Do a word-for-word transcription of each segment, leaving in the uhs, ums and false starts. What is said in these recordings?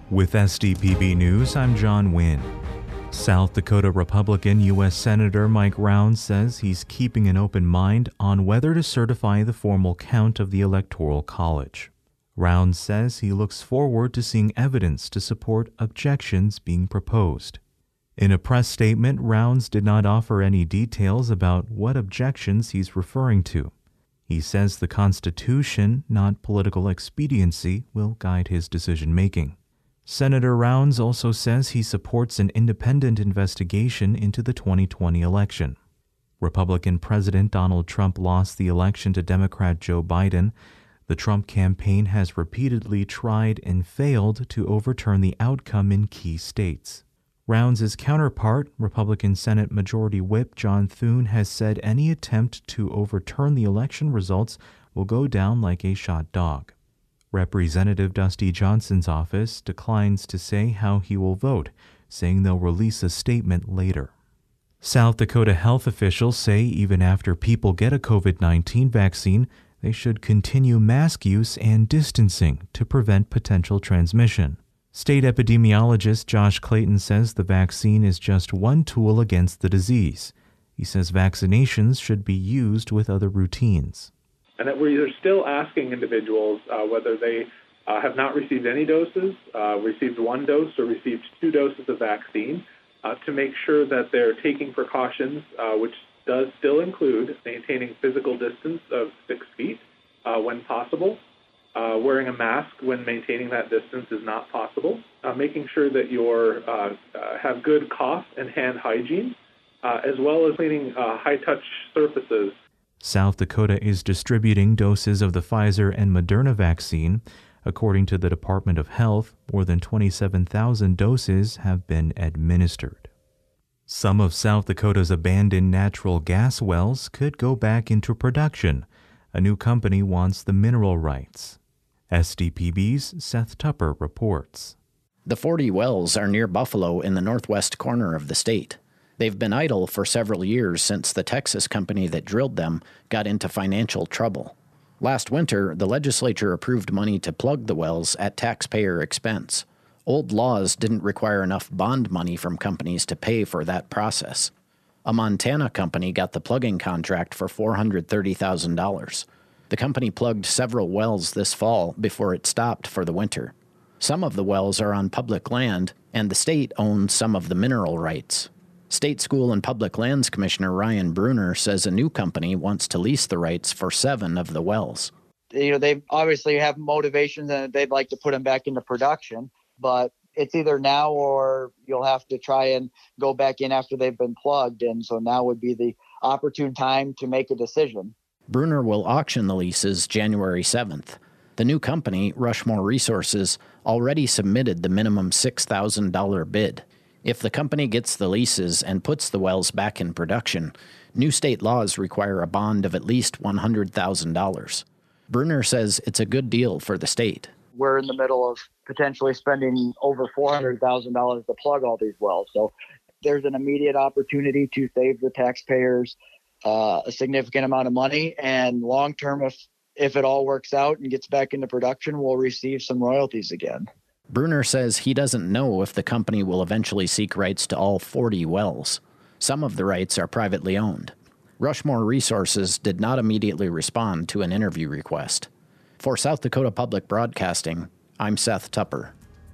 With S D P B News, I'm John Wynn. South Dakota Republican U S Senator Mike Rounds says he's keeping an open mind on whether to certify the formal count of the Electoral College. Rounds says he looks forward to seeing evidence to support objections being proposed. In a press statement, Rounds did not offer any details about what objections he's referring to. He says the Constitution, not political expediency, will guide his decision-making. Senator Rounds also says he supports an independent investigation into the twenty twenty election. Republican President Donald Trump lost the election to Democrat Joe Biden. The Trump campaign has repeatedly tried and failed to overturn the outcome in key states. Rounds' counterpart, Republican Senate Majority Whip John Thune, has said any attempt to overturn the election results will go down like a shot dog. Representative Dusty Johnson's office declines to say how he will vote, saying they'll release a statement later. South Dakota health officials say even after people get a COVID nineteen vaccine, they should continue mask use and distancing to prevent potential transmission. State epidemiologist Josh Clayton says the vaccine is just one tool against the disease. He says vaccinations should be used with other routines. And that we're still asking individuals uh, whether they uh, have not received any doses, uh, received one dose, or received two doses of vaccine uh, to make sure that they're taking precautions, uh, which does still include maintaining physical distance of six feet uh, when possible, uh, wearing a mask when maintaining that distance is not possible, uh, making sure that you uh, uh, have good cough and hand hygiene, uh, as well as cleaning uh, high-touch surfaces. South Dakota is distributing doses of the Pfizer and Moderna vaccine. According to the Department of Health, more than twenty-seven thousand doses have been administered. Some of South Dakota's abandoned natural gas wells could go back into production. A new company wants the mineral rights. S D P B's Seth Tupper reports. The forty wells are near Buffalo in the northwest corner of the state. They've been idle for several years since the Texas company that drilled them got into financial trouble. Last winter, the legislature approved money to plug the wells at taxpayer expense. Old laws didn't require enough bond money from companies to pay for that process. A Montana company got the plugging contract for four hundred thirty thousand dollars. The company plugged several wells this fall before it stopped for the winter. Some of the wells are on public land, and the state owns some of the mineral rights. State School and Public Lands Commissioner Ryan Bruner says a new company wants to lease the rights for seven of the wells. You know, they obviously have motivations and they'd like to put them back into production, but it's either now or you'll have to try and go back in after they've been plugged. And so now would be the opportune time to make a decision. Bruner will auction the leases January seventh. The new company, Rushmore Resources, already submitted the minimum six thousand dollars bid. If the company gets the leases and puts the wells back in production, new state laws require a bond of at least one hundred thousand dollars. Bruner says it's a good deal for the state. We're in the middle of potentially spending over four hundred thousand dollars to plug all these wells. So there's an immediate opportunity to save the taxpayers uh, a significant amount of money. And long term, if, if it all works out and gets back into production, we'll receive some royalties again. Bruner says he doesn't know if the company will eventually seek rights to all forty wells. Some of the rights are privately owned. Rushmore Resources did not immediately respond to an interview request. For South Dakota Public Broadcasting, I'm Seth Tupper.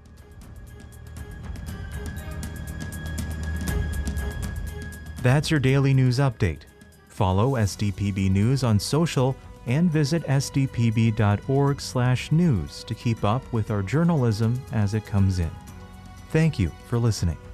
That's your daily news update. Follow S D P B News on social and visit s d p b dot org slash news to keep up with our journalism as it comes in. Thank you for listening.